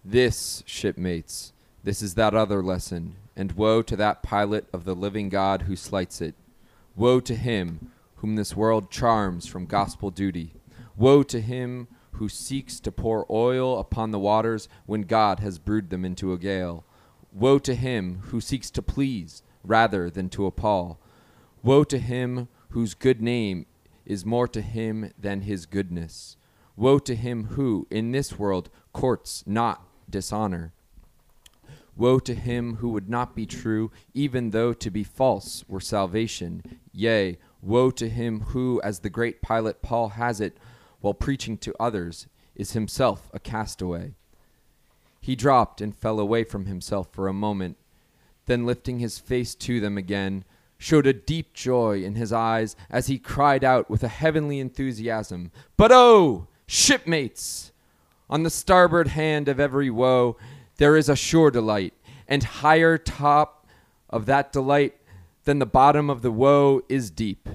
This, shipmates, this is that other lesson, and woe to that pilot of the living God who slights it. Woe to him whom this world charms from gospel duty. Woe to him who seeks to pour oil upon the waters when God has brewed them into a gale. Woe to him who seeks to please rather than to appall. Woe to him whose good name is more to him than his goodness. Woe to him who, in this world, courts not dishonor. Woe to him who would not be true, even though to be false were salvation. Yea, woe to him who, as the great pilot Paul has it, while preaching to others, is himself a castaway. He dropped and fell away from himself for a moment, then lifting his face to them again, showed a deep joy in his eyes as he cried out with a heavenly enthusiasm, "But oh, shipmates! On the starboard hand of every woe there is a sure delight, and higher top of that delight than the bottom of the woe is deep.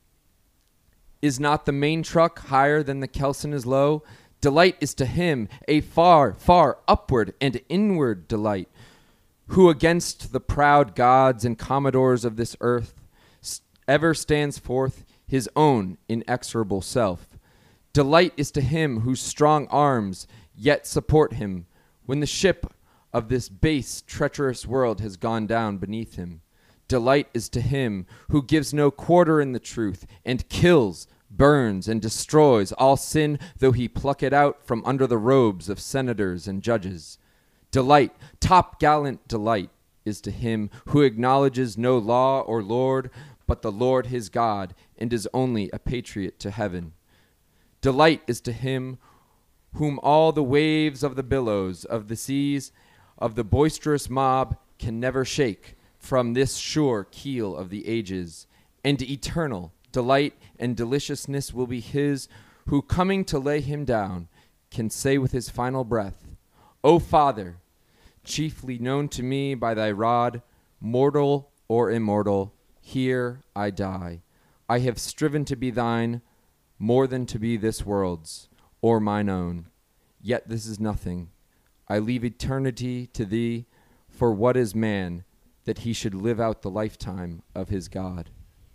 Is not the main truck higher than the kelson is low? Delight is to him a far, far upward and inward delight, who against the proud gods and commodores of this earth ever stands forth his own inexorable self. Delight is to him whose strong arms yet support him when the ship of this base, treacherous world has gone down beneath him. Delight is to him who gives no quarter in the truth and kills, burns, and destroys all sin, though he pluck it out from under the robes of senators and judges. Delight, top gallant delight, is to him who acknowledges no law or lord, but the Lord his God, and is only a patriot to heaven. Delight is to him whom all the waves of the billows, of the seas, of the boisterous mob can never shake from this sure keel of the ages. And eternal delight and deliciousness will be his who, coming to lay him down, can say with his final breath, O Father, chiefly known to me by thy rod, mortal or immortal, here I die. I have striven to be thine more than to be this world's or mine own. Yet this is nothing. I leave eternity to thee, for what is man that he should live out the lifetime of his God?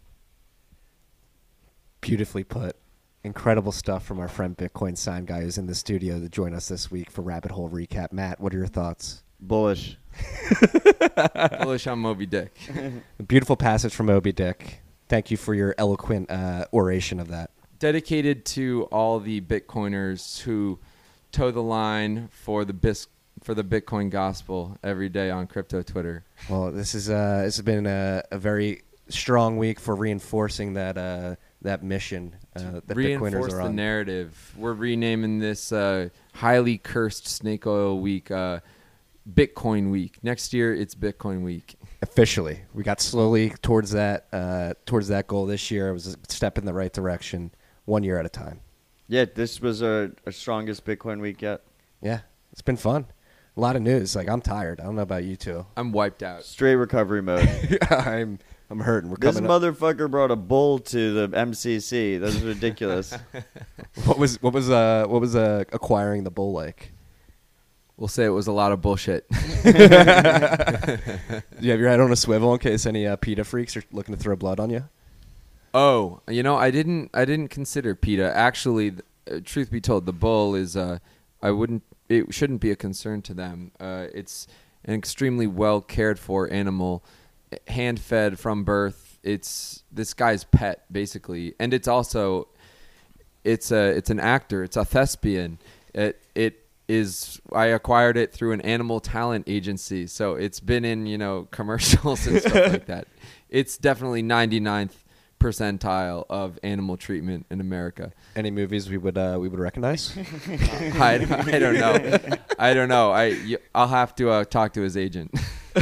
Beautifully put. Incredible stuff from our friend Bitcoin Sign Guy who's in the studio to join us this week for Rabbit Hole Recap. Matt, what are your thoughts? Bullish. Bullish on Moby Dick. A beautiful passage from Moby Dick. Thank you for your eloquent oration of that. Dedicated to all the Bitcoiners who toe the line for the Bitcoin gospel every day on crypto Twitter. Well, this has been a very strong week for reinforcing that mission that Bitcoiners are on. The narrative. We're renaming this highly cursed snake oil week Bitcoin week. Next year, it's Bitcoin week. Officially, we got slowly towards that goal this year. It was a step in the right direction, 1 year at a time. Yeah, this was our strongest Bitcoin week yet. Yeah, it's been fun. A lot of news. Like, I'm tired. I don't know about you two. I'm wiped out. Straight recovery mode. I'm hurting. This motherfucker brought a bull to the MCC. That's ridiculous. What was acquiring the bull like? We'll say it was a lot of bullshit. Do you have your head on a swivel in case any PETA freaks are looking to throw blood on you? Oh, I didn't consider PETA. Actually, truth be told, the bull is it shouldn't be a concern to them. It's an extremely well cared for animal, hand fed from birth. It's this guy's pet basically, and it's also it's an actor. It's a thespian. It is. I acquired it through an animal talent agency, so it's been in commercials and stuff like that. It's definitely 99th percentile of animal treatment in America. Any movies we would recognize? I don't know. I'll have to talk to his agent.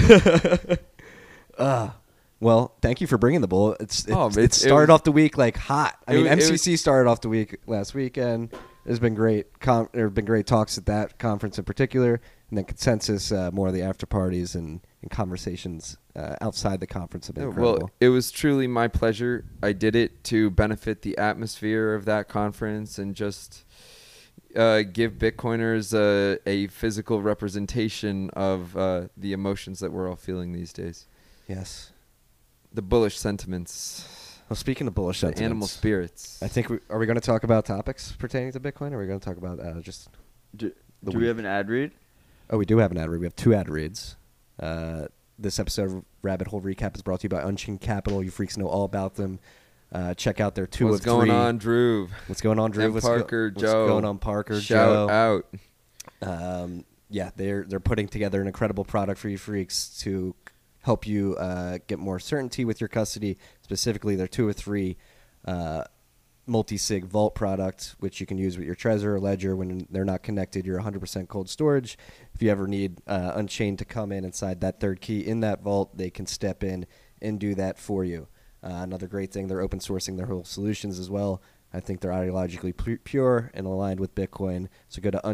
Well, thank you for bringing the bull. It started off the week like hot. MCC started off the week last weekend. There's been great. There have been great talks at that conference in particular, and then Consensus, more of the after parties and conversations outside the conference have been incredible. Well, it was truly my pleasure. I did it to benefit the atmosphere of that conference and just give Bitcoiners a physical representation of the emotions that we're all feeling these days. Yes. The bullish sentiments. Well, speaking of bullish sentiments, animal spirits. I think are we going to talk about topics pertaining to Bitcoin, or are we going to talk about just? Do we have an ad read? Oh, we do have an ad read. We have 2 ad reads. This episode of Rabbit Hole Recap is brought to you by Unchained Capital. You freaks know all about them. Check out their 2 What's of 3. going on, Drew? What's going on, Drew? And Parker, Joe. What's going on, Parker, Shout Joe? out. Yeah, they're putting together an incredible product for you freaks to help you get more certainty with your custody. Specifically, their 2 of 3 multi-sig vault product, which you can use with your Trezor or Ledger when they're not connected. You're 100% cold storage. If you ever need Unchained to come inside that third key in that vault, they can step in and do that for you. Another great thing, they're open sourcing their whole solutions as well. I think they're ideologically pure and aligned with Bitcoin. So go to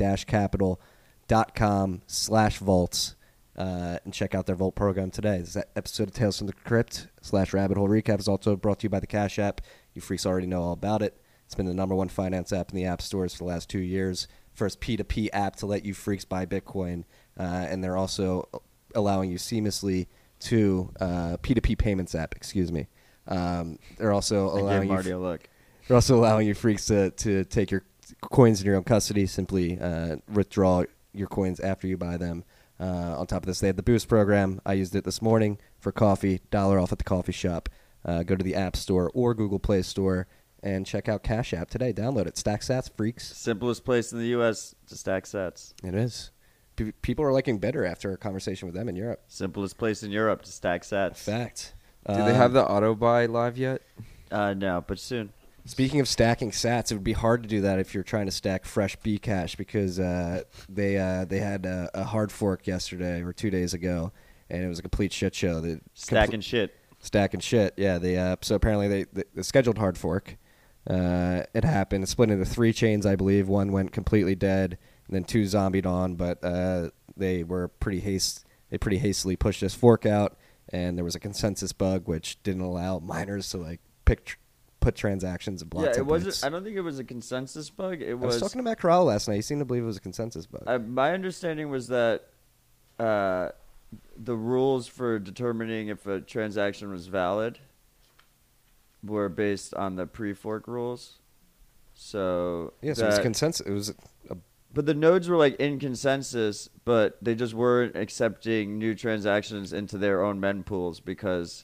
unchained-capital.com/vaults and check out their Vault program today. This episode of Tales from the Crypt /Rabbit Hole Recap is also brought to you by the Cash App. You freaks already know all about it. It's been the #1 finance app in the app stores for the last 2 years. First P2P app to let you freaks buy Bitcoin. And they're also allowing you seamlessly to P2P payments app, excuse me. They're also allowing Marty a look. They're also allowing you freaks to take your coins in your own custody, simply withdraw your coins after you buy them. On top of this, they have the Boost program. I used it this morning for coffee, $1 off at the coffee shop. Go to the App Store or Google Play Store and check out Cash App today. Download it. Stack sats, freaks. Simplest place in the U.S. to stack sats. It is. People are liking Bitter after a conversation with them in Europe. Simplest place in Europe to stack sats. Fact. Do they have the auto buy live yet? No, but soon. Speaking of stacking sats, it would be hard to do that if you're trying to stack fresh Bcash because they had a hard fork yesterday or 2 days ago, and it was a complete shit show. Stacking shit. Stacking shit. Yeah. So apparently they scheduled hard fork. It happened. It split into 3 chains, I believe. One went completely dead, and then 2 zombied on. But they were pretty hastily pushed this fork out, and there was a consensus bug which didn't allow miners to put transactions and block templates. It wasn't. I don't think it was a consensus bug. I was talking to Matt Corral last night. He seemed to believe it was a consensus bug. My understanding was that the rules for determining if a transaction was valid were based on the pre-fork rules. So it was consensus. It was but the nodes were in consensus, but they just weren't accepting new transactions into their own mempools because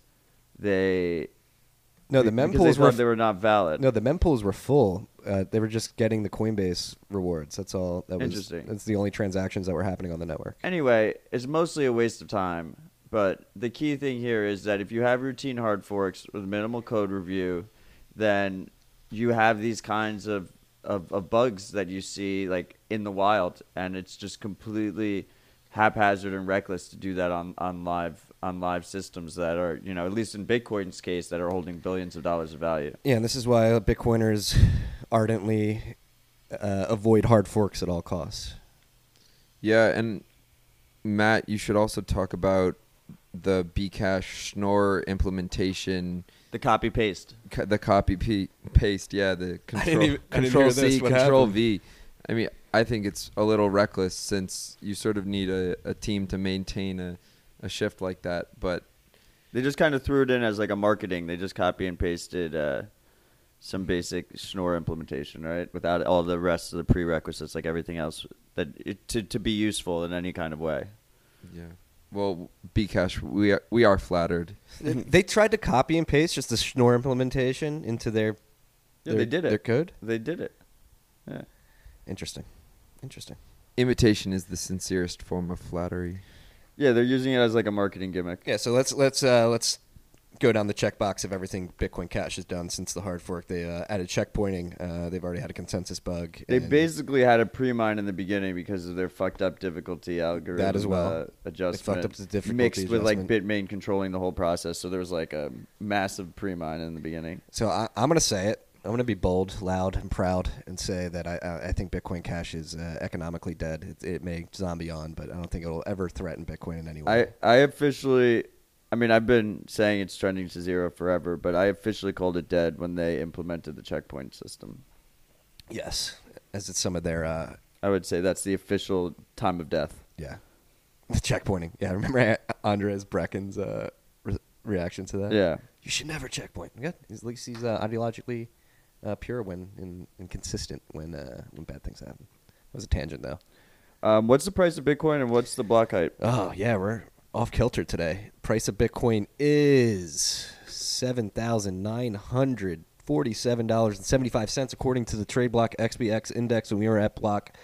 the mempools were not valid. No, the mempools were full. They were just getting the Coinbase rewards. That's all. Interesting. That's the only transactions that were happening on the network. Anyway, it's mostly a waste of time. But the key thing here is that if you have routine hard forks with minimal code review, then you have these kinds of bugs that you see in the wild, and it's just completely haphazard and reckless to do that on live systems that are, at least in Bitcoin's case, that are holding billions of dollars of value. Yeah, and this is why Bitcoiners ardently avoid hard forks at all costs. Yeah, and Matt, you should also talk about the Bcash Schnorr implementation. The copy paste. The copy paste, yeah. The Control C, Control V. I mean, I think it's a little reckless since you sort of need a team to maintain a shift like that. But they just kind of threw it in as a marketing. They just copy and pasted some basic Schnorr implementation, right? Without all the rest of the prerequisites, everything else to be useful in any kind of way. Yeah. Well, Bcash, we are flattered. They tried to copy and paste just the Schnorr implementation into their they did it. Their code. They did it. Yeah. Interesting. Imitation is the sincerest form of flattery. Yeah, they're using it as a marketing gimmick. Yeah, so let's go down the checkbox of everything Bitcoin Cash has done since the hard fork. They added checkpointing. They've already had a consensus bug. They basically had a pre-mine in the beginning because of their fucked up difficulty algorithm. That as well. Adjustment. They fucked up the difficulty mixed with adjustment. Bitmain controlling the whole process. So there was a massive pre-mine in the beginning. So I'm going to say it. I'm going to be bold, loud, and proud and say that I think Bitcoin Cash is economically dead. It may zombie on, but I don't think it will ever threaten Bitcoin in any way. I officially... I've been saying it's trending to zero forever, but I officially called it dead when they implemented the checkpoint system. Yes. as it's some of their. I would say that's the official time of death. Yeah, the checkpointing. Yeah, remember Andres Brecken's reaction to that? Yeah, you should never checkpoint. Yeah, at least he's ideologically pure and consistent when bad things happen. It was a tangent though. What's the price of Bitcoin and what's the block height? Oh yeah, we're off kilter today. Price of Bitcoin is $7,947.75 according to the TradeBlock XBX index, and we were at block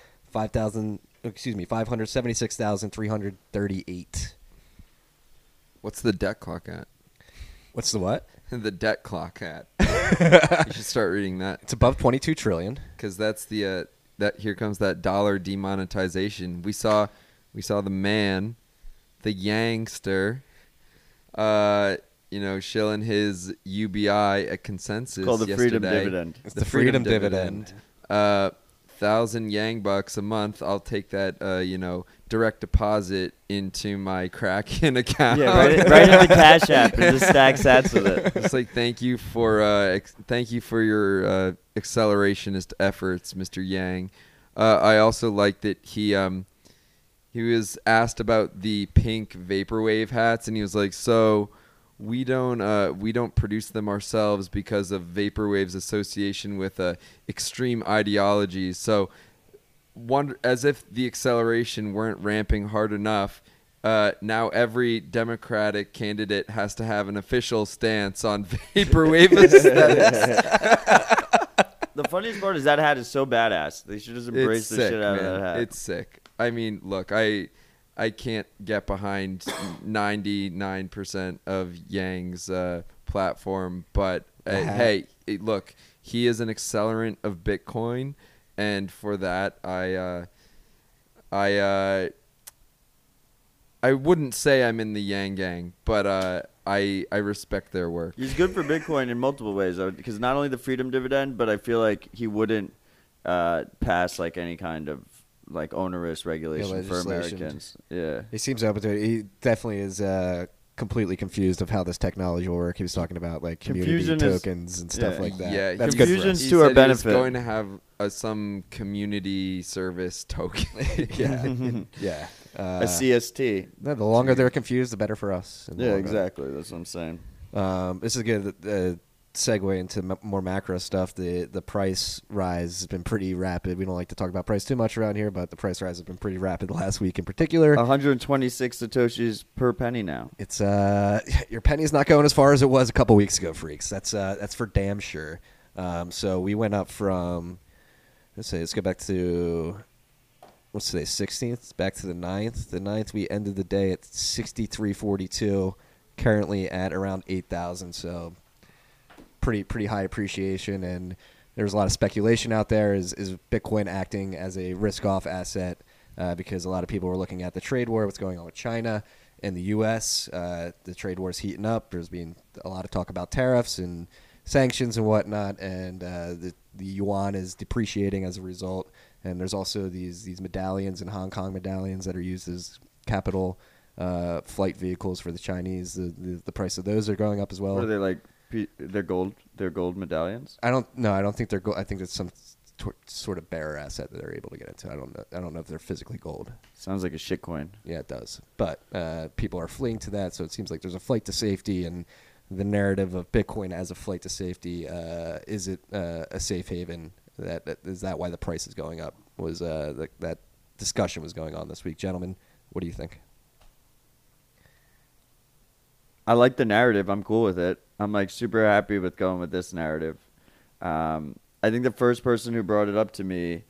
576,338. What's the debt clock at? What's the what? The debt clock at. You should start reading that. It's above 22 trillion. Because that's the that here comes that dollar demonetization. We saw the man, the Yangster, shilling his UBI at Consensus. It's called the yesterday. Freedom Dividend. It's the Freedom Dividend. 1,000 Yang bucks a month. I'll take that, direct deposit into my Kraken account. Yeah, right in the Cash App and just stack sats with it. It's like thank you for your accelerationist efforts, Mr. Yang. I also like that he was asked about the pink vaporwave hats, and he was like, "So we don't produce them ourselves because of vaporwave's association with extreme ideologies. So, as if the acceleration weren't ramping hard enough." Now every Democratic candidate has to have an official stance on vaporwave aesthetics. The funniest part is that hat is so badass. They should just embrace the shit out of that hat. It's sick. I mean, look, I can't get behind 99% of Yang's platform, but hey, look, he is an accelerant of Bitcoin, and for that, I wouldn't say I'm in the Yang gang, but I respect their work. He's good for Bitcoin in multiple ways, because not only the Freedom Dividend, but I feel like he wouldn't pass like any kind of like onerous regulation for Americans. Yeah, he seems open to it. He definitely is completely confused of how this technology will work. He was talking about like community tokens and stuff like that. Yeah, that's confusion's good to our benefit. He's going to have some community service token. Yeah. A CST. The longer they're confused, the better for us. Yeah, exactly. That's what I'm saying. This is a good segue into more macro stuff. The price rise has been pretty rapid. We don't like to talk about price too much around here, but the price rise has been pretty rapid last week in particular. 126 Satoshis per penny now. It's your penny's not going as far as it was a couple weeks ago, freaks. That's for damn sure. So we went up from, let's go back to, what's today, 16th? Back to the 9th. The 9th, we ended the day at 63.42, currently at around 8,000. So pretty high appreciation, and there's a lot of speculation out there. Is Bitcoin acting as a risk-off asset? Because a lot of people were looking at the trade war, what's going on with China and the U.S. The trade war is heating up. There's been a lot of talk about tariffs and sanctions and whatnot, and the yuan is depreciating as a result. And there's also these medallions and Hong Kong medallions that are used as capital flight vehicles for the Chinese. The price of those are going up as well. What are they like? They're gold. They're gold medallions. I don't think they're gold. I think it's some sort of bearer asset that they're able to get into. I don't know if they're physically gold. Sounds like a shitcoin. Yeah, it does. But people are fleeing to that, so it seems like there's a flight to safety, and the narrative of Bitcoin as a flight to safety, is it a safe haven? Is that why the price is going up? Was that discussion was going on this week, gentlemen? What do you think? I like the narrative. I'm cool with it. I'm like super happy with going with this narrative. I think the first person who brought it up to me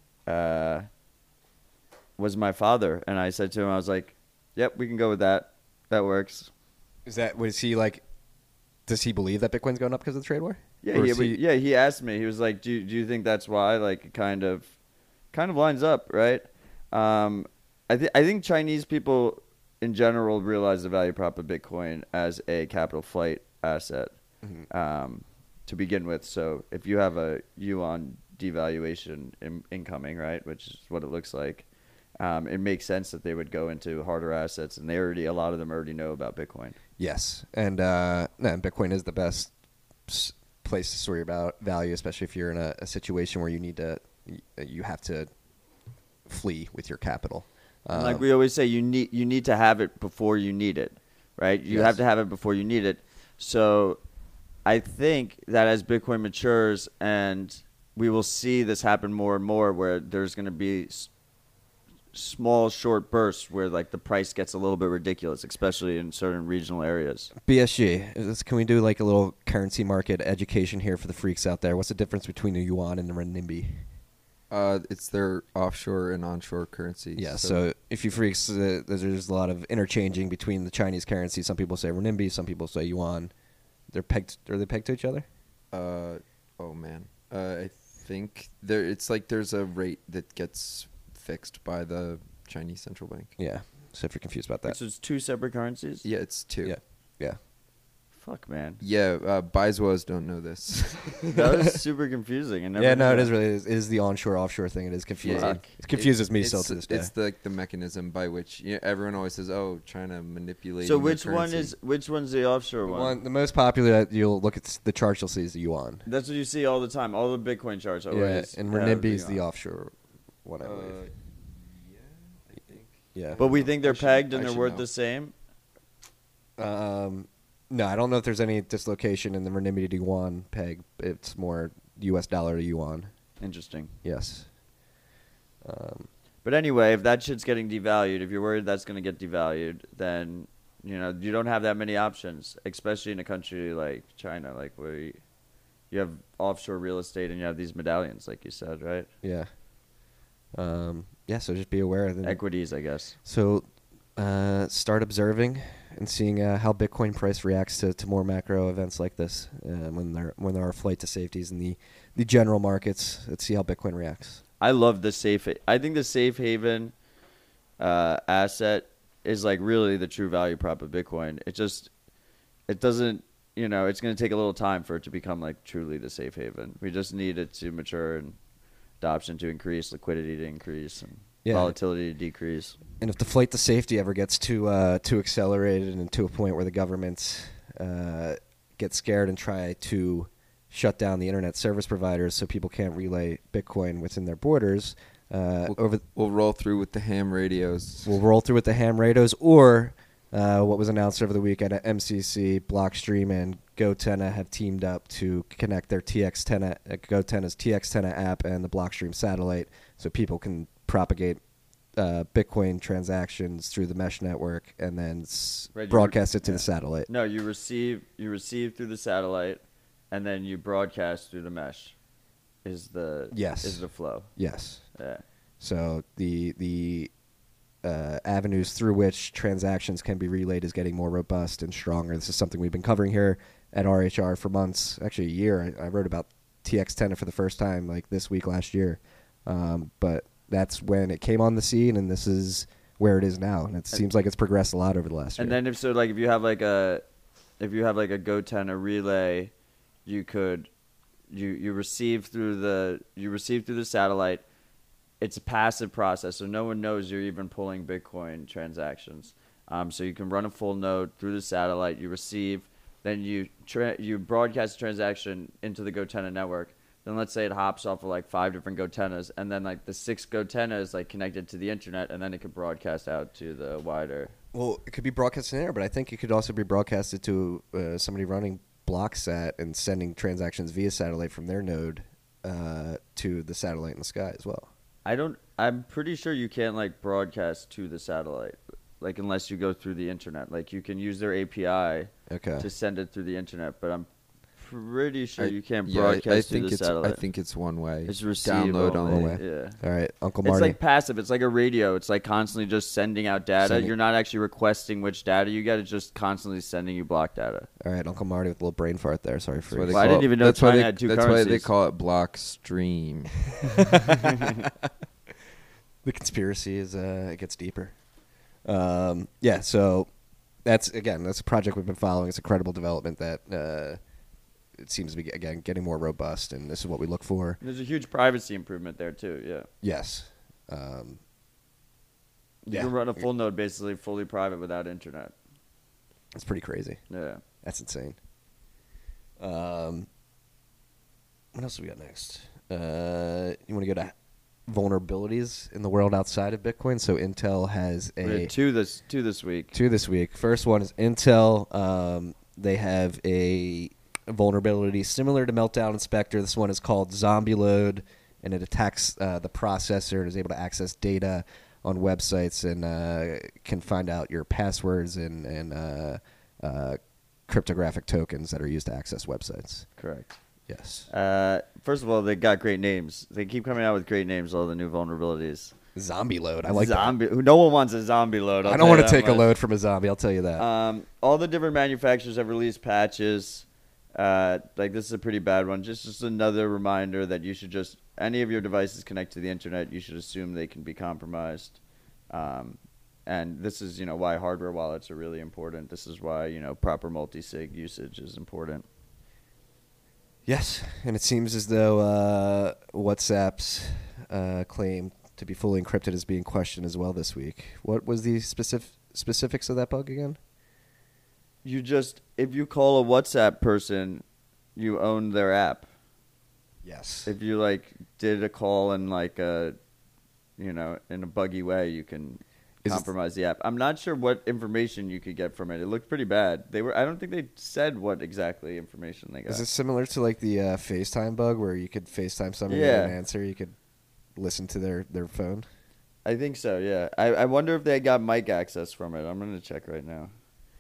was my father, and I said to him, I was like, "Yep, we can go with that. That works." Was he like? Does he believe that Bitcoin's going up because of the trade war? Yeah, he asked me. He was like, "Do you think that's why?" Like, it kind of lines up, right? I think Chinese people in general realize the value prop of Bitcoin as a capital flight asset to begin with. So if you have a yuan devaluation incoming, right, which is what it looks like, it makes sense that they would go into harder assets, and a lot of them already know about Bitcoin. Yes, and Bitcoin is the best place to store your value, especially if you're in a situation where you need to you have to flee with your capital. Like we always say, you need to have it before you need it, right? You have to have it before you need it. So I think that as Bitcoin matures, and we will see this happen more and more, where there's going to be small, short bursts where like the price gets a little bit ridiculous, especially in certain regional areas. BSG, can we do like a little currency market education here for the freaks out there? What's the difference between the yuan and the renminbi? It's their offshore and onshore currency. Yeah, so if you freaks, there's a lot of interchanging between the Chinese currency. Some people say renminbi, some people say yuan. Are they pegged to each other? Oh man, I think it's like there's a rate that gets fixed by the Chinese central bank. Yeah. So if you're confused about that. So it's two separate currencies? Yeah, it's two. Yeah. Fuck, man. Yeah, Biswas don't know this. That was super confusing. It is the onshore offshore thing. It is confusing. Yeah. It confuses me still to this day. It's the mechanism by which everyone always says, "Oh, China manipulating." So which one's the offshore one? The most popular, you'll look at the chart, you'll see is the yuan. That's what you see all the time. All the Bitcoin charts always. Yeah, and renminbi is the offshore one, I believe. Yeah, I think. Yeah. But we think they're pegged and they're worth the same? No, I don't know if there's any dislocation in the renminbi to yuan peg. It's more U.S. dollar to yuan. Interesting. Yes. But anyway, if that shit's getting devalued, if you're worried that's going to get devalued, then you don't have that many options, especially in a country like China, like where you have offshore real estate and you have these medallions, like you said, right? Yeah. So just be aware of equities, I guess. So start observing and seeing how Bitcoin price reacts to more macro events like this when there are flight to safeties in the general markets. Let's see how Bitcoin reacts. I love the safe. I think the safe haven asset is like really the true value prop of Bitcoin. It doesn't, it's going to take a little time for it to become like truly the safe haven. We just need it to mature and adoption to increase, liquidity to increase, and volatility to decrease. And if the flight to safety ever gets too accelerated and to a point where the governments get scared and try to shut down the internet service providers so people can't relay Bitcoin within their borders, we'll roll through with the ham radios. We'll roll through with the ham radios, or what was announced over the weekend at MCC, Blockstream and GoTenna have teamed up to connect their GoTenna's TX10 app and the Blockstream satellite so people can propagate Bitcoin transactions through the mesh network and then broadcast it to the satellite. No, you receive through the satellite, and then you broadcast through the mesh. Is the flow? Yes. Yeah. So the avenues through which transactions can be relayed is getting more robust and stronger. This is something we've been covering here at RHR for months, actually a year. I wrote about TX10 for the first time like this week last year, but that's when it came on the scene, and this is where it is now. And it seems like it's progressed a lot over the last year. And then if you have like a GoTenna relay, you receive through the satellite. It's a passive process, so no one knows you're even pulling Bitcoin transactions. So you can run a full node through the satellite. You receive, then you broadcast a transaction into the GoTenna network. Then let's say it hops off of like 5 different GoTennas, and then like the 6th GoTenna is like connected to the internet, and then it could broadcast out to the wider. Well, it could be broadcasted in there, but I think it could also be broadcasted to somebody running BlockSat and sending transactions via satellite from their node to the satellite in the sky as well. I'm pretty sure you can't like broadcast to the satellite, like unless you go through the internet. Like you can use their API to send it through the internet, but I'm pretty sure you can't broadcast to the satellite. I think it's one way. It's receive download only. Yeah. All right, Uncle Marty. It's like passive. It's like a radio. It's like constantly just sending out data. You're not actually requesting which data you get. It's just constantly sending you block data. All right, Uncle Marty with a little brain fart there. Sorry for I didn't even know China had two currencies. That's why they call it Blockstream. The conspiracy is it gets deeper. So that's a project we've been following. It's a credible development that it seems to be again getting more robust, and this is what we look for. There's a huge privacy improvement there too. Yeah. Yes. You can run a full node basically fully private without internet. It's pretty crazy. Yeah. That's insane. What else do we got next? You want to go to vulnerabilities in the world outside of Bitcoin? So Intel has two this week. Two this week. First one is Intel. They have a vulnerability similar to Meltdown Inspector. This one is called Zombie Load, and it attacks the processor and is able to access data on websites and can find out your passwords and cryptographic tokens that are used to access websites. Correct. Yes. First of all, they got great names. They keep coming out with great names, all the new vulnerabilities. Zombie Load. I like zombie. That. No one wants a zombie load. I don't want to take a load from a zombie. I'll tell you that. All the different manufacturers have released patches. Like this is a pretty bad one. Just another reminder that you should just any of your devices connect to the internet, you should assume they can be compromised. And this is why hardware wallets are really important. This is why proper multi-sig usage is important. Yes, and it seems as though WhatsApp's claim to be fully encrypted is being questioned as well this week. What was the specifics of that bug again? If you call a WhatsApp person, you own their app. Yes. If you did a call in in a buggy way, you can compromise the app. I'm not sure what information you could get from it. It looked pretty bad. I don't think they said what exactly information they got. Is it similar to the FaceTime bug where you could FaceTime someone and get an answer? You could listen to their phone? I think so, yeah. I wonder if they got mic access from it. I'm going to check right now.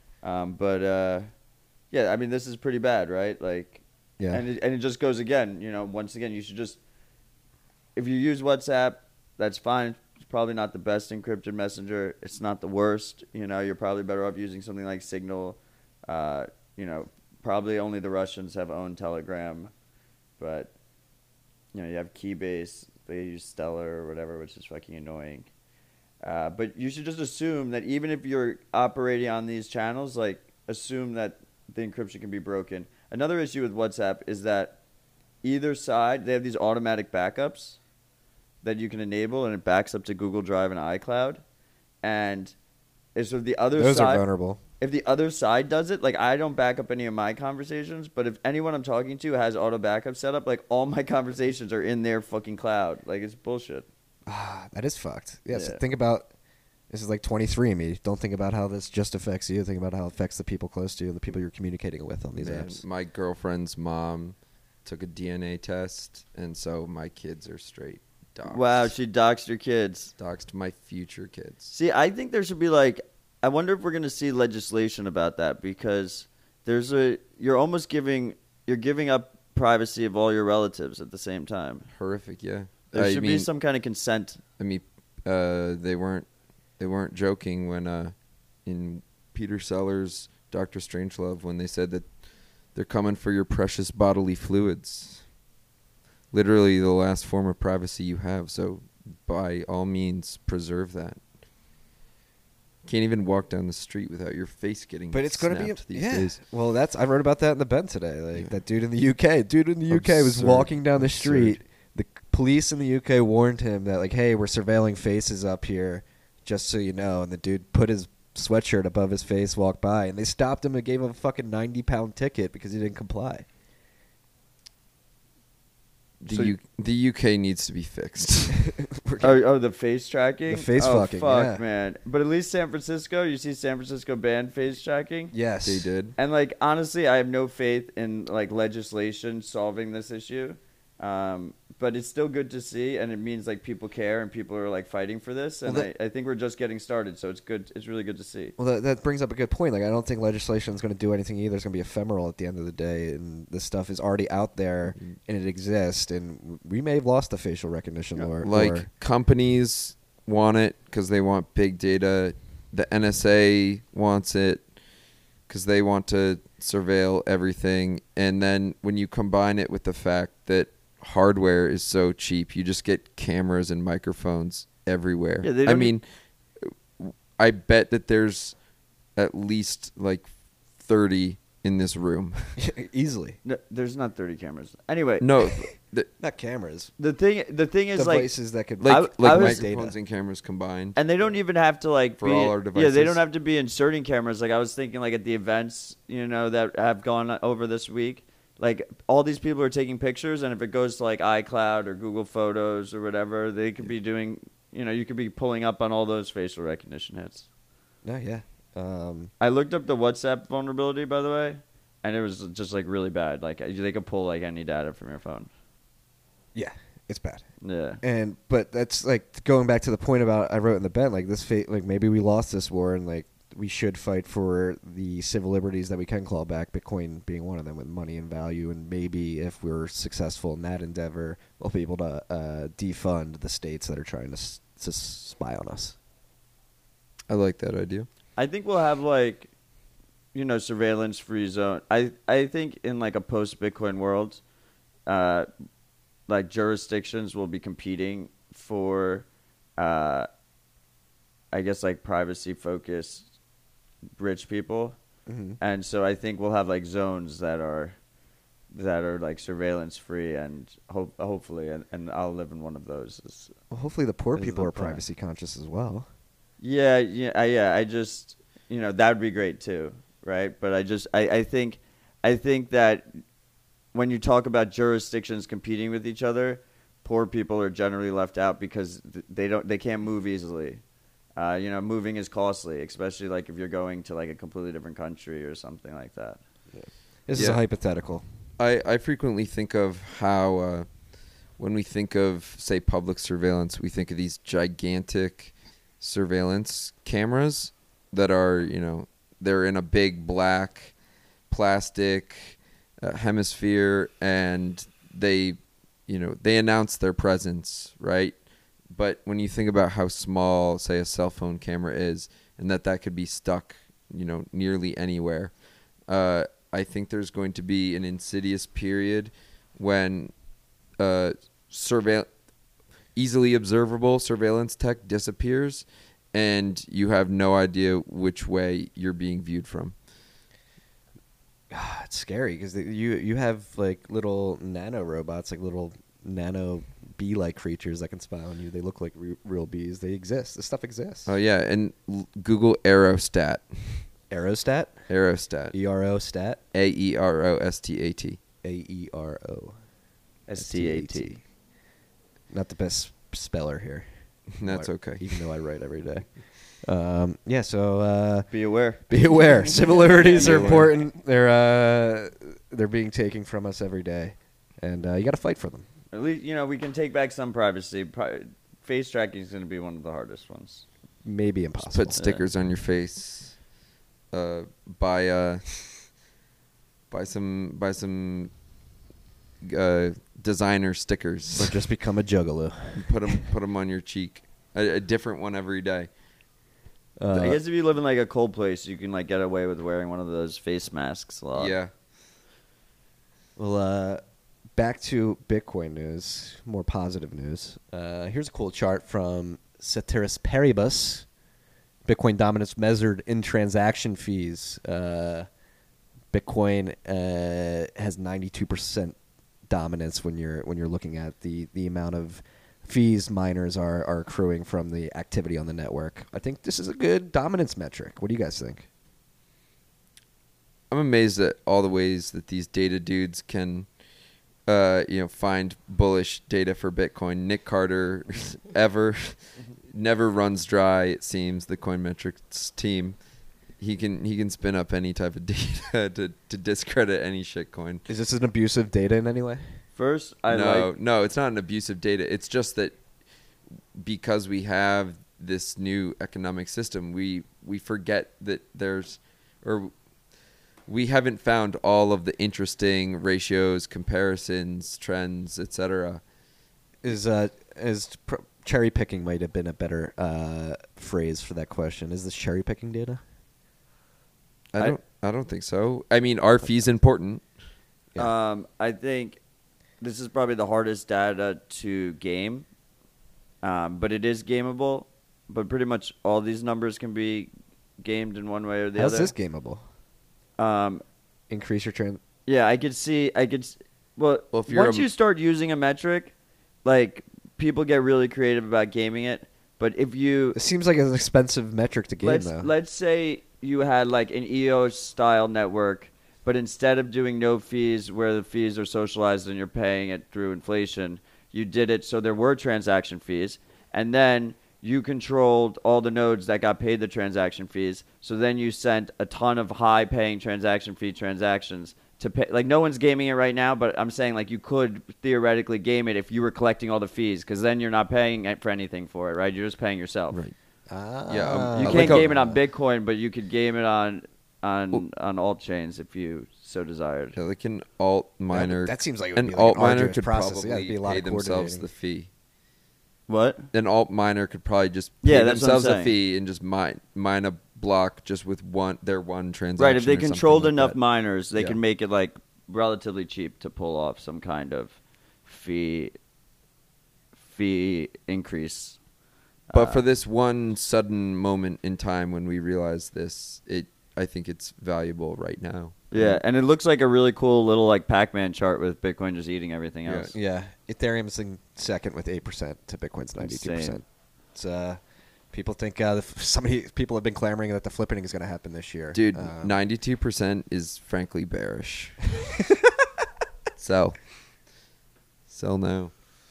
Yeah, I mean, this is pretty bad, right? Yeah. And it just goes again, once again, you should just, if you use WhatsApp, that's fine. It's probably not the best encrypted messenger. It's not the worst. You're probably better off using something like Signal. Probably only the Russians have owned Telegram, but you have Keybase. They use Stellar or whatever, which is fucking annoying. But you should just assume that even if you're operating on these channels, assume that the encryption can be broken. Another issue with WhatsApp is that either side, they have these automatic backups that you can enable, and it backs up to Google Drive and iCloud. And so the other Those side, are vulnerable. If the other side does it, I don't back up any of my conversations, but if anyone I'm talking to has auto backup set up, all my conversations are in their fucking cloud. It's bullshit. That is fucked. Yeah, so think about, this is like 23andMe. Don't think about how this just affects you. Think about how it affects the people close to you and the people you're communicating with on these apps. My girlfriend's mom took a DNA test, and so my kids are straight doxed. Wow, she doxed your kids. Doxed my future kids. See, I think there should be I wonder if we're going to see legislation about that, because you're almost giving up privacy of all your relatives at the same time. Horrific, yeah. There should be some kind of consent. I mean, they weren't joking when in Peter Sellers' Dr. Strangelove when they said that they're coming for your precious bodily fluids. Literally the last form of privacy you have, so by all means preserve that. Can't even walk down the street without your face getting but it's going to be these days. Well, I wrote about that in the Ben today. That dude in the UK. Dude in the UK was walking down the street. The police in the UK warned him that hey, we're surveilling faces up here, just so you know. And the dude put his sweatshirt above his face, walked by, and they stopped him and gave him a fucking £90 ticket because he didn't comply. The UK needs to be fixed. The face tracking? The face fucking, fuck, man. But at least San Francisco, you see San Francisco banned face tracking? Yes. They did. And, honestly, I have no faith in, legislation solving this issue. But it's still good to see, and it means, people care and people are, fighting for this. And I think we're just getting started, so it's good. It's really good to see. Well, that brings up a good point. I don't think legislation is going to do anything either. It's going to be ephemeral at the end of the day, and this stuff is already out there, and it exists, and we may have lost the facial recognition lore. Companies want it because they want big data. The NSA wants it because they want to surveil everything. And then when you combine it with the fact that hardware is so cheap, you just get cameras and microphones everywhere. Yeah, I bet that there's at least 30 in this room. Easily. No, there's not 30 cameras. Anyway. No. Not cameras. The thing is devices that could microphones and cameras combined. And they don't even have to for all our devices. Yeah, they don't have to be inserting cameras. I was thinking at the events, that have gone over this week, like all these people are taking pictures, and if it goes to like iCloud or Google Photos or whatever, they could be doing, you could be pulling up on all those facial recognition hits. No, yeah. I looked up the WhatsApp vulnerability, by the way, and it was just like really bad. Like they could pull like any data from your phone. Yeah, it's bad. Yeah. But that's like going back to the point about I wrote in the bet, like this like maybe we lost this war and like we should fight for the civil liberties that we can claw back, Bitcoin being one of them with money and value, and maybe if we're successful in that endeavor, we'll be able to defund the states that are trying to spy on us. I like that idea. I think we'll have like, surveillance free zone. I think in like a post Bitcoin world, like jurisdictions will be competing for, I guess like privacy focused rich people, and so I think we'll have like zones that are like surveillance free, and hopefully, and I'll live in one of those. Well, hopefully the poor people are privacy conscious as well. Yeah. I just, that would be great too, right? But I think that when you talk about jurisdictions competing with each other, poor people are generally left out because they can't move easily. Moving is costly, especially like if you're going to like a completely different country or something like that. Yeah. This is a hypothetical. I frequently think of how when we think of, say, public surveillance, we think of these gigantic surveillance cameras that are, they're in a big black plastic hemisphere, and they announce their presence, right? But when you think about how small, say, a cell phone camera is, and that could be stuck, nearly anywhere, I think there's going to be an insidious period when easily observable surveillance tech disappears, and you have no idea which way you're being viewed from. It's scary because you have like little nano robots, like little nano bee-like creatures that can spy on you. They look like real bees. They exist. This stuff exists. Oh yeah, and Google Aerostat. Aerostat? Aerostat. E-R-O-stat? A-E-R-O-S-T-A-T. A-E-R-O-S-T-A-T. Not the best speller here. That's okay. Even though I write every day. So be aware. Be aware. Civil liberties are important. They're being taken from us every day, and you got to fight for them. At least we can take back some privacy. Face tracking is going to be one of the hardest ones. Maybe impossible. Just put stickers on your face. Buy some designer stickers. Or just become a juggalo. Put them on your cheek. A different one every day. I guess if you live in like a cold place, you can like get away with wearing one of those face masks a lot. Yeah. Well, back to Bitcoin news, more positive news. Here's a cool chart from Ceteris Paribus. Bitcoin dominance measured in transaction fees. Bitcoin has 92% dominance when you're looking at the amount of fees miners are accruing from the activity on the network. I think this is a good dominance metric. What do you guys think? I'm amazed at all the ways that these data dudes can find bullish data for Bitcoin. Nick Carter never runs dry, it seems, the Coinmetrics team. He can spin up any type of data to discredit any shitcoin. Is this an abusive data in any way? First, no, it's not an abusive data. It's just that because we have this new economic system, we forget that we haven't found all of the interesting ratios, comparisons, trends, etc. Cherry picking might have been a better phrase for that question. Is this cherry picking data? I don't think so. I mean, are fees important? Yeah. I think this is probably the hardest data to game, but it is gameable. But pretty much all these numbers can be gamed in one way or the other. How's this gameable? Increase your trend. Yeah, I could. Well, if once you start using a metric, like people get really creative about gaming it. But if you, it seems like an expensive metric to game, though. Let's say you had like an EOS style network But instead of doing no fees where the fees are socialized and you're paying it through inflation, you did it so there were transaction fees. And then you controlled all the nodes that got paid the transaction fees. So then you sent a ton of high-paying transaction fee transactions to pay. Like, no one's gaming it right now, but I'm saying, like, you could theoretically game it if you were collecting all the fees, because then you're not paying for anything for it, right? You're just paying yourself. Right. You can't game it on Bitcoin, but you could game it on alt chains if you so desired. Yeah, like an alt miner. That seems like it would an be alt like an miner arduous could process. probably Be a lot pay of themselves coordinating. the fee. What? An alt miner could probably just pay that's themselves what I'm a saying. fee and just mine a block just with their one transaction. Right, if they or something controlled like enough that. miners, they Yeah. can make it like relatively cheap to pull off some kind of fee increase. But for this one sudden moment in time when we realized this, I think it's valuable right now. Yeah, and it looks like a really cool little like Pac-Man chart with Bitcoin just eating everything Yeah. else. Yeah, Ethereum's in second with 8% to Bitcoin's 92%. It's people think people have been clamoring that the flipping is going to happen this year. Dude, 92% is frankly bearish. So no.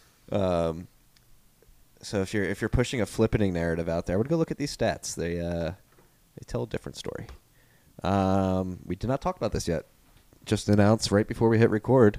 So if you're pushing a flippening narrative out there, I would go look at these stats. They tell a different story. We did not talk about this yet. Just announced right before we hit record.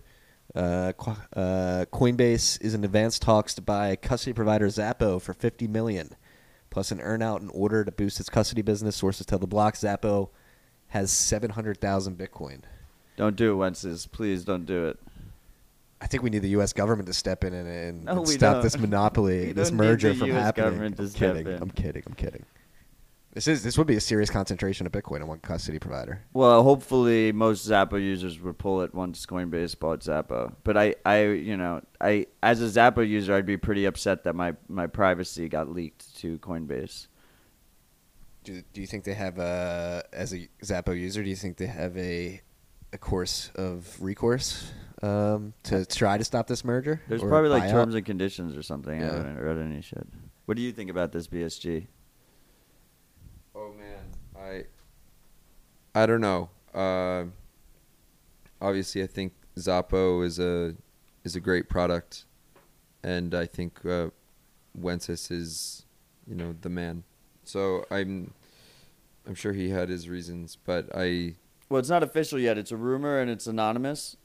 Coinbase is in advanced talks to buy custody provider Zappo for $50 million, plus an earnout in order to boost its custody business. Sources tell the Block Zappo has 700,000 Bitcoin. Don't do it, Wences. Please don't do it. I think we need the U.S. government to step in and No, we stop don't. this monopoly, We this don't need merger the from US happening. government to step in. I'm kidding. This would be a serious concentration of Bitcoin in one custody provider. Well, hopefully most Zappo users would pull it once Coinbase bought Zappo. But I as a Zappo user, I'd be pretty upset that my privacy got leaked to Coinbase. Do you think they have as a Zappo user? Do you think they have a course of recourse to try to stop this merger? There's or probably like buyout? terms and conditions or something. I Yeah. haven't read any shit. What do you think about this BSG? Oh man, I don't know. Obviously, I think Zappo is a great product, and I think Wences is, the man. So I'm sure he had his reasons, but Well, it's not official yet. It's a rumor and it's anonymous.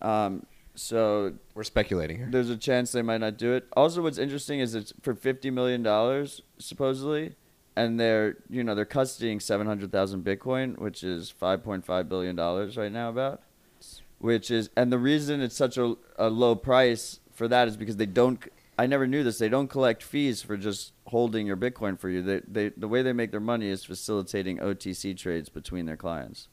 So We're speculating here. there's a chance they might not do it. Also, what's interesting is it's for $50 million supposedly, and they're custodying 700,000 Bitcoin, which is $5.5 billion right now about. And the reason it's such a low price for that is because they don't. I never knew this. They don't collect fees for just holding your Bitcoin for you. The way they make their money is facilitating OTC trades between their clients.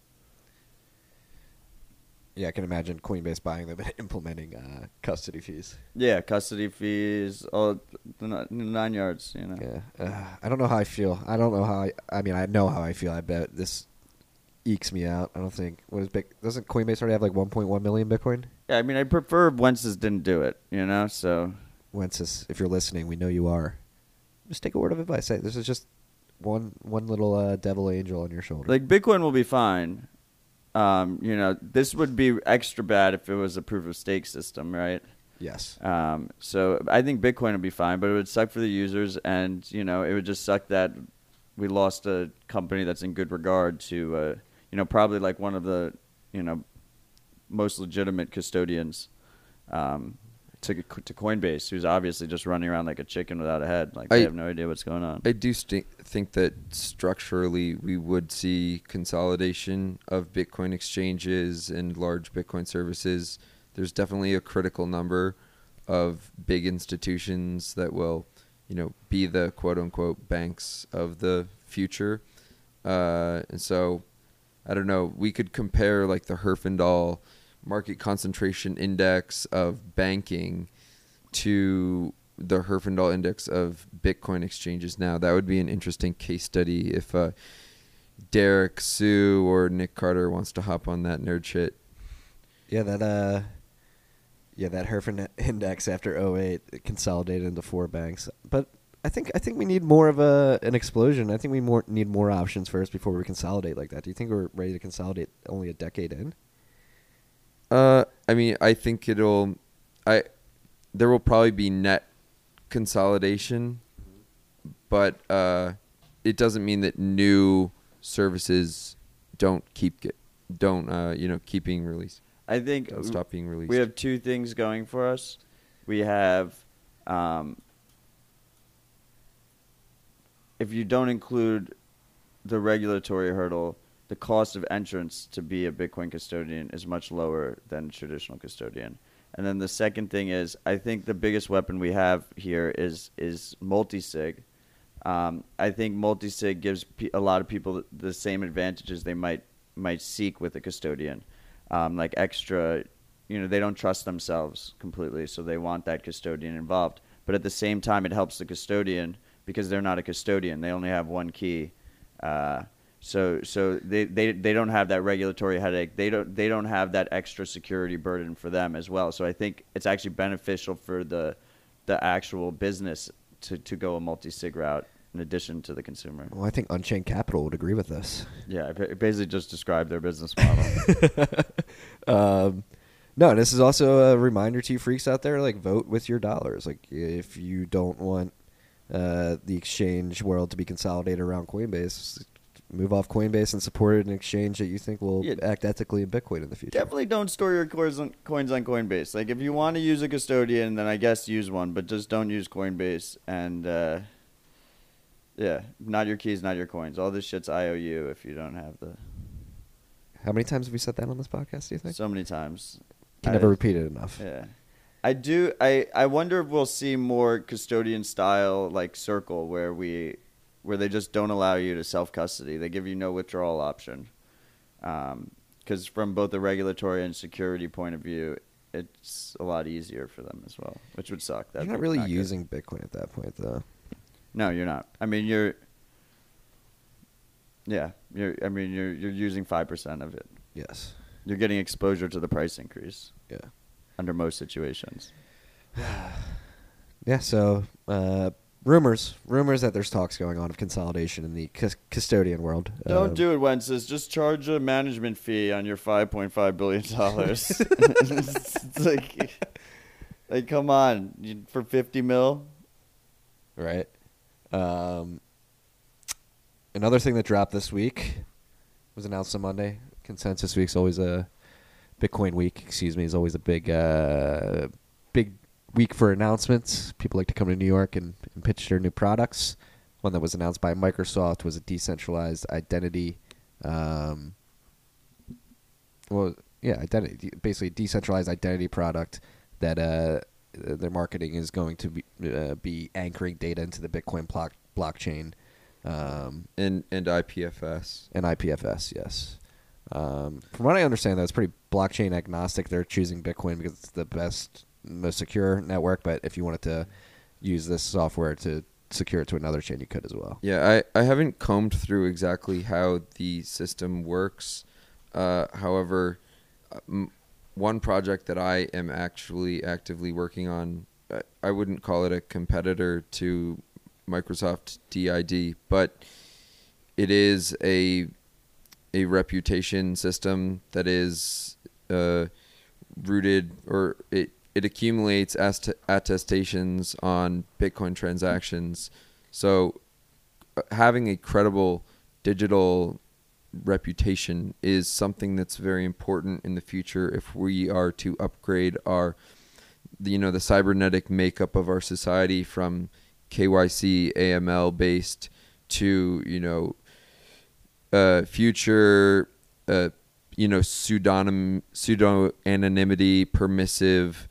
Yeah, I can imagine Coinbase buying them and implementing custody fees. Yeah, custody fees, all the 9 yards. Yeah, I don't know how I feel. I don't know how I mean, I know how I feel. I bet this ekes me out. I don't think doesn't Coinbase already have like 1.1 million Bitcoin? Yeah, I mean, I prefer Wences didn't do it. So Wences, if you're listening, we know you are. Just take a word of advice. Say this is just one little devil angel on your shoulder. like Bitcoin will be fine. This would be extra bad if it was a proof of stake system, right? Yes. So I think Bitcoin would be fine, but it would suck for the users, and it would just suck that we lost a company that's in good regard to, probably like one of the, most legitimate custodians, to Coinbase, who's obviously just running around like a chicken without a head. Like they have no idea what's going on. I do think that structurally we would see consolidation of Bitcoin exchanges and large Bitcoin services. There's definitely a critical number of big institutions that will, be the quote unquote banks of the future. And so, I don't know, we could compare like the Herfindahl market concentration index of banking to the Herfindahl index of Bitcoin exchanges now. That would be an interesting case study if Derek, Sue, or Nick Carter wants to hop on that nerd shit. Yeah, that Herfindahl index after 2008 consolidated into 4 banks. But I think we need more of an explosion. I think we need more options first before we consolidate like that. Do you think we're ready to consolidate only a decade in? I mean, I think there will probably be net consolidation, but it doesn't mean that new services keep being released. I think don't stop being released. We have two things going for us. We have if you don't include the regulatory hurdle, the cost of entrance to be a Bitcoin custodian is much lower than traditional custodian. And then the second thing is, I think the biggest weapon we have here is multi-sig. I think multi-sig gives a lot of people the same advantages they might seek with a custodian, like extra. They don't trust themselves completely, so they want that custodian involved. But at the same time, it helps the custodian because they're not a custodian; they only have one key. So they don't have that regulatory headache. They don't have that extra security burden for them as well. So I think it's actually beneficial for the actual business to go a multi-sig route in addition to the consumer. Well, I think Unchained Capital would agree with this. Yeah, it basically just described their business model. No, this is also a reminder to you freaks out there, like, vote with your dollars. Like, if you don't want the exchange world to be consolidated around Coinbase, move off Coinbase and support an exchange that you think will act ethically in Bitcoin in the future. Definitely don't store your coins on Coinbase. Like, if you want to use a custodian, then I guess use one, but just don't use Coinbase. And, not your keys, not your coins. All this shit's IOU if you don't have the... How many times have we said that on this podcast, do you think? So many times. Can never repeat it enough. Yeah. I wonder if we'll see more custodian style, like Circle, where they just don't allow you to self-custody. They give you no withdrawal option. Because from both the regulatory and security point of view, it's a lot easier for them as well, which would suck. You're not really using Bitcoin at that point, though. No, you're not. I mean, you're using 5% of it. Yes. You're getting exposure to the price increase. Yeah. Under most situations. Yeah, so rumors that there's talks going on of consolidation in the custodian world. Don't do it, Wences. Just charge a management fee on your $5.5 billion. It's like, come on, for $50 million. Right. Another thing that dropped this week was announced on Monday. Consensus Week's always a Bitcoin week. Is always a big week for announcements. People like to come to New York and pitch their new products. One that was announced by Microsoft was a decentralized identity. Identity, basically a decentralized identity product that their marketing is going to be anchoring data into the Bitcoin blockchain. And IPFS. And IPFS, yes. From what I understand, that's pretty blockchain agnostic. They're choosing Bitcoin because it's the best, most secure network. But if you wanted to use this software to secure it to another chain, you could as well. Yeah, I haven't combed through exactly how the system works. However, one project that I am actually actively working on, I wouldn't call it a competitor to Microsoft DID, but it is a reputation system that is rooted, or it accumulates attestations on Bitcoin transactions. So having a credible digital reputation is something that's very important in the future if we are to upgrade the cybernetic makeup of our society from KYC, AML based to, future, pseudo anonymity, permissive,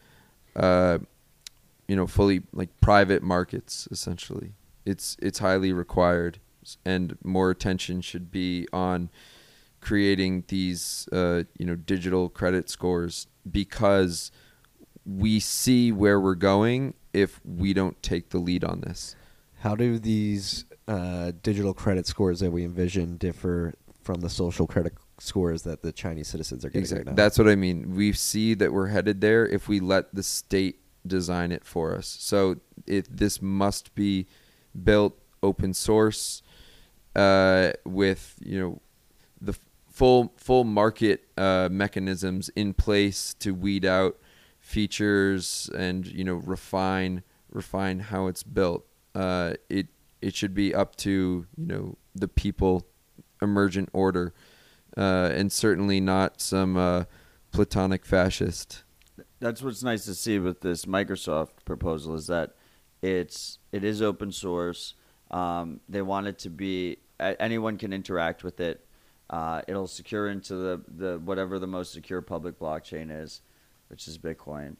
fully like private markets. Essentially, it's highly required, and more attention should be on creating these, digital credit scores, because we see where we're going if we don't take the lead on this. How do these digital credit scores that we envision differ from the social credit scores that the Chinese citizens are getting right now? That's what I mean. We see that we're headed there if we let the state design it for us. So this must be built open source with the full market mechanisms in place to weed out features and refine how it's built. It should be up to the people, emergent order, and certainly not some platonic fascist. That's what's nice to see with this Microsoft proposal is that it is open source. They want it to be anyone can interact with it. It'll secure into the whatever the most secure public blockchain is, which is Bitcoin,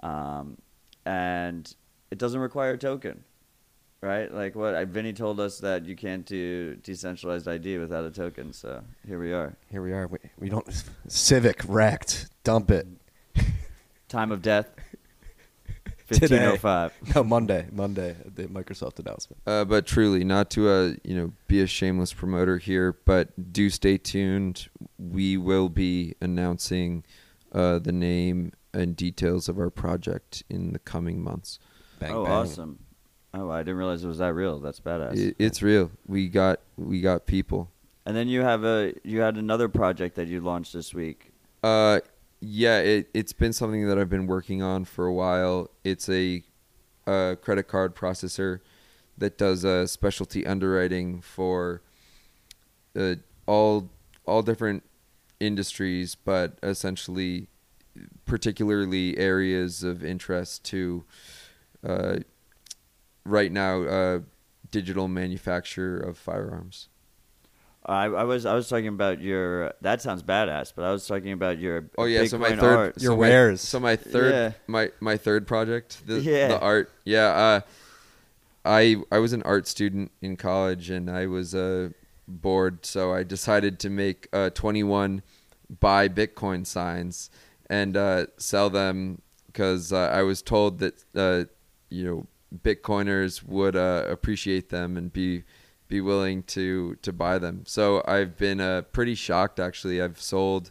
and it doesn't require a token, right? Like Vinny told us that you can't do decentralized ID without a token. So here we are. We don't Civic wrecked. Dump it. Time of death. 15:05. No, Monday, the Microsoft announcement. But truly, not to be a shameless promoter here, but do stay tuned. We will be announcing the name and details of our project in the coming months. Bang, bang. Awesome! Oh, I didn't realize it was that real. That's badass. It's real. We got people. And then you had another project that you launched this week. Yeah, it's been something that I've been working on for a while. It's a credit card processor that does specialty underwriting for all different industries, but essentially particularly areas of interest to right now digital manufacture of firearms. I was talking about your. That sounds badass, but I was talking about your. Oh yeah, Bitcoin so my third, art. Your wares. So my third, my third project, the art. Yeah, I was an art student in college, and I was bored, so I decided to make 21 buy Bitcoin signs and sell them because I was told that Bitcoiners would appreciate them and be willing to buy them. So I've been pretty shocked, actually. I've sold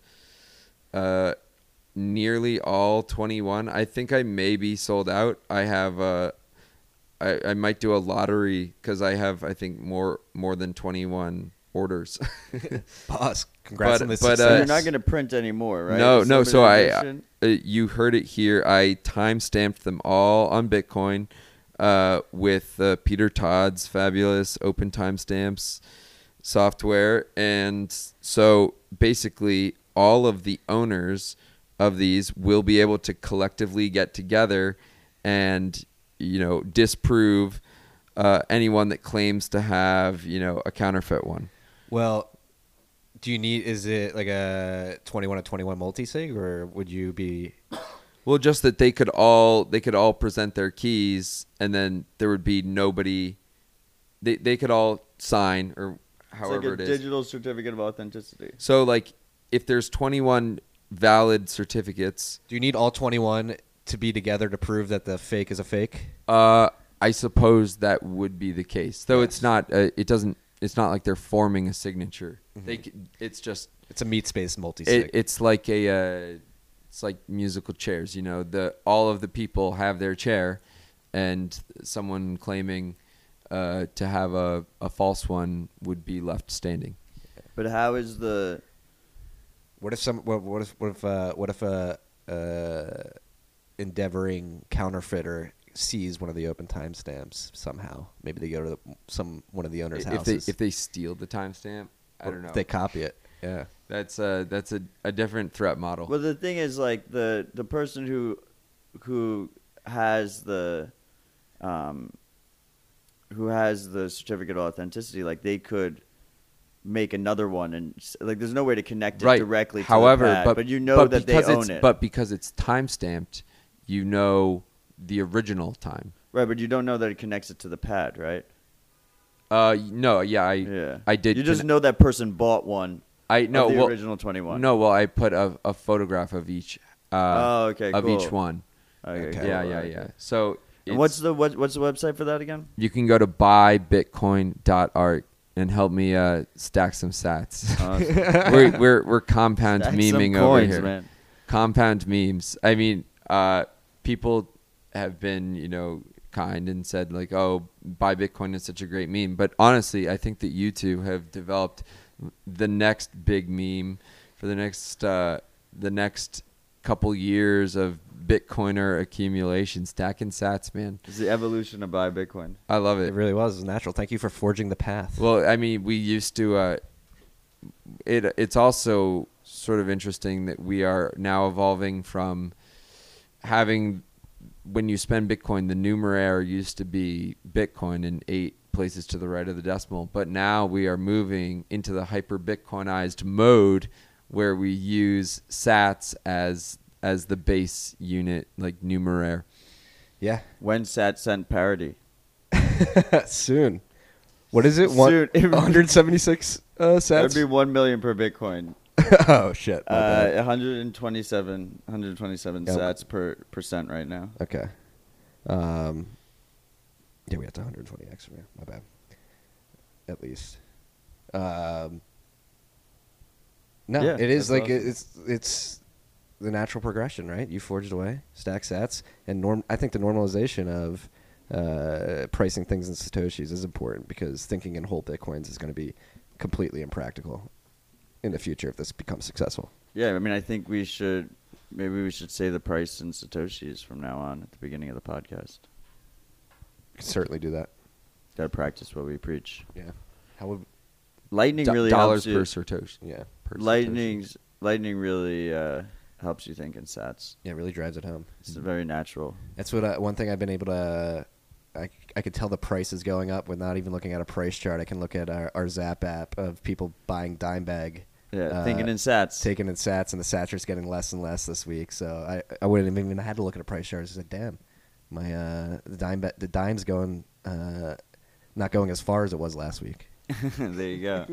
nearly all 21. I think I may be sold out. I have I might do a lottery because I have, I think, more than 21 orders. Boss, congrats on this success. success. You're not going to print anymore, right? No. So you heard it here. I time-stamped them all on Bitcoin. With Peter Todd's fabulous open timestamps software. And so basically all of the owners of these will be able to collectively get together and, disprove anyone that claims to have, a counterfeit one. Well, is it like a 21-21 multi-sig, or would you be... Well, just that they could all present their keys, and then there would be nobody. They could all sign, or however it is. Digital certificate of authenticity. So, like, if there's 21 valid certificates, do you need all 21 to be together to prove that the fake is a fake? I suppose that would be the case. Though yes. It's not. It's not like they're forming a signature. Mm-hmm. It's a meat space multi-sig. It's like a. It's like musical chairs, all of the people have their chair, and someone claiming to have a false one would be left standing. But how is the? What if a endeavoring counterfeiter sees one of the open timestamps somehow? Maybe they go to one of the owner's houses. If they steal the timestamp, I don't know. If they copy it. Yeah. That's a different threat model. Well, the thing is, like the person who has the certificate of authenticity, like they could make another one, and like there's no way to connect it directly to the pad, but that they own it. But because it's time stamped, the original time. Right, but you don't know that it connects it to the pad, right? No, I did. You just know that person bought one. Original 21. No, well, I put a photograph of each. Each one. Okay. Yeah. So, what's the website for that again? You can go to buybitcoin.art and help me stack some sats. Awesome. we're compound meming over here. Man. Compound memes. I mean, people have been kind and said like, "Oh, buy Bitcoin is such a great meme." But honestly, I think that you two have developed the next big meme for the next couple years of Bitcoiner accumulation, stacking sats, man. It's the evolution of buy Bitcoin. I love it. It really was natural. Thank you for forging the path. Well, I mean, we used to. It's also sort of interesting that we are now evolving from having, when you spend Bitcoin, the numeraire used to be Bitcoin in 8 places to the right of the decimal, but now we are moving into the hyper Bitcoinized mode where we use sats as the base unit, like numeraire. Yeah. When sat cent parity? Soon. What is it? Soon. 176 sats? That would be 1 million per Bitcoin. Oh, shit. 127 Yep. sats per percent right now. Okay. Yeah, we have to 120x from here. My bad. At least. No, Yeah, it is that's like awesome. it's the natural progression, right? You forged away, stack sats, and I think the normalization of pricing things in satoshis is important because thinking in whole bitcoins is going to be completely impractical in the future if this becomes successful. Yeah, I mean, I think we should say the price in satoshis from now on at the beginning of the podcast. We can certainly do that. Got to practice what we preach. Yeah. How would Lightning really dollars helps per you. satoshi. yeah. Per Lightning really helps you think in sats. Yeah, it really drives it home. It's very natural. That's what one thing I've been able to. I could tell the price is going up with not even looking at a price chart. I can look at our Zap app of people buying dime bag. Yeah, thinking in sats. Taking in sats, and the sats are getting less and less this week. So I wouldn't have even had to look at a price chart. I said, damn, my the dime's going not going as far as it was last week. There you go.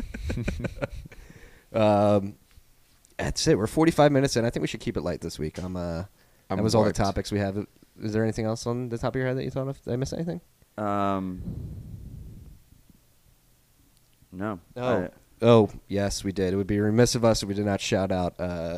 That's it. We're 45 minutes in. I think we should keep it light this week. That was all the wiped. topics we have. Is there anything else on the top of your head that you thought of? Did I miss anything? No. Oh, yes, we did. It would be remiss of us if we did not shout out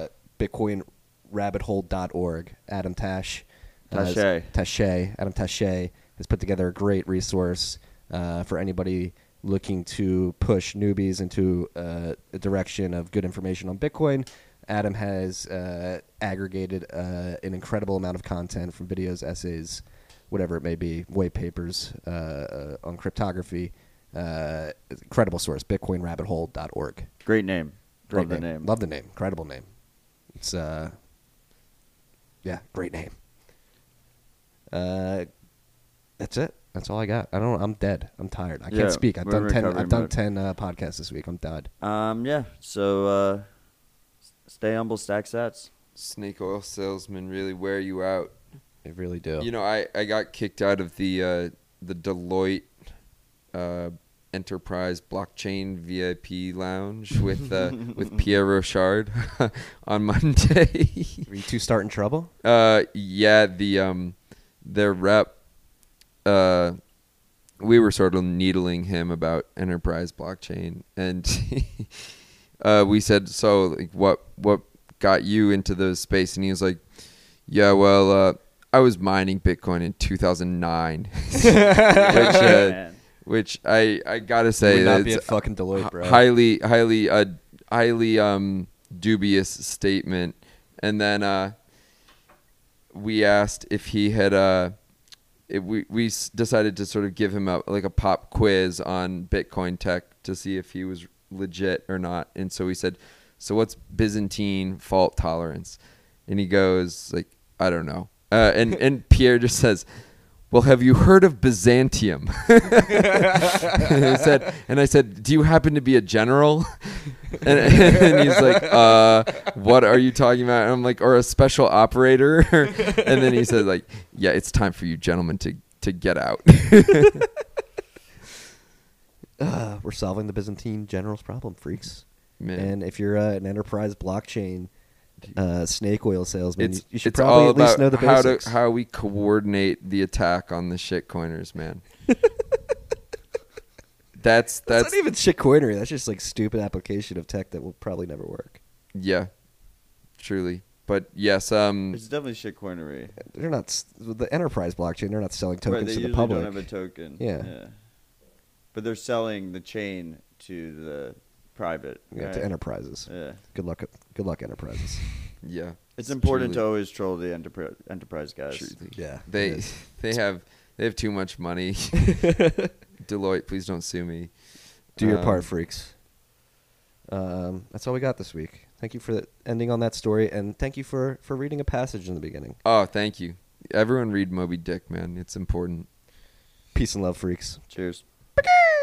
BitcoinRabbitHole.org. Adam Tash. Adam Taché has put together a great resource for anybody looking to push newbies into a direction of good information on Bitcoin. Adam has aggregated an incredible amount of content from videos, essays, whatever it may be, white papers on cryptography. Incredible source, BitcoinRabbitHole.org. Great name. Great Love the name. Love the name. Incredible name. It's great name. That's it. That's all I got. I'm dead. I'm tired. I can't speak. I've done 10 podcasts this week. I'm dead. Yeah. So stay humble, stack sats. Snake oil salesmen really wear you out. They really do. You know, I got kicked out of the Deloitte Enterprise Blockchain VIP Lounge with Pierre Rochard on Monday. Were you two starting trouble? Yeah, their rep. We were sort of needling him about Enterprise Blockchain, and we said, "So, like, what got you into the space?" And he was like, "Yeah, well, I was mining Bitcoin in 2009," which I gotta say, would not be that's a fucking Deloitte, bro. highly dubious statement. And then we asked if he had we decided to sort of give him a pop quiz on Bitcoin tech to see if he was legit or not. And so we said, "So what's Byzantine fault tolerance?" And he goes like, "I don't know." And Pierre just says, "Well, have you heard of Byzantium?" and I said, "Do you happen to be a general?" And he's like, "What are you talking about?" And I'm like, "Or a special operator?" And then he said, like, "Yeah, it's time for you gentlemen to get out." We're solving the Byzantine general's problem, freaks. Man. And if you're an enterprise blockchain snake oil salesman, you should it's probably all at least about know the basics. how we coordinate the attack on the shitcoiners, man. That's not even shitcoinery. That's just like stupid application of tech that will probably never work. Yeah, truly. But yes, it's definitely shitcoinery. They're not the enterprise blockchain. They're not selling tokens Right, they to the usually public. don't have a token. Yeah. But they're selling the chain to the private. Yeah, right? to enterprises. Yeah. Good luck, enterprises. yeah, It's important truly- to always troll the enterprise guys. truly. Yeah, They have too much money. Deloitte, please don't sue me. Do your part, freaks. That's all we got this week. Thank you for ending on that story, and thank you for reading a passage in the beginning. Oh, thank you. Everyone read Moby Dick, man. It's important. Peace and love, freaks. Cheers.